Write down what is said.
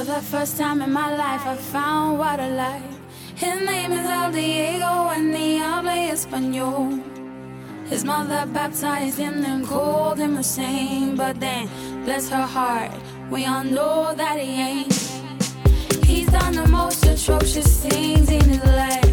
For the first time in my life, I found what I like. His name is El Diego and he habla español. His mother baptized him and called him a saint. But then, bless her heart, we all know that he ain't. He's done the most atrocious things in his life.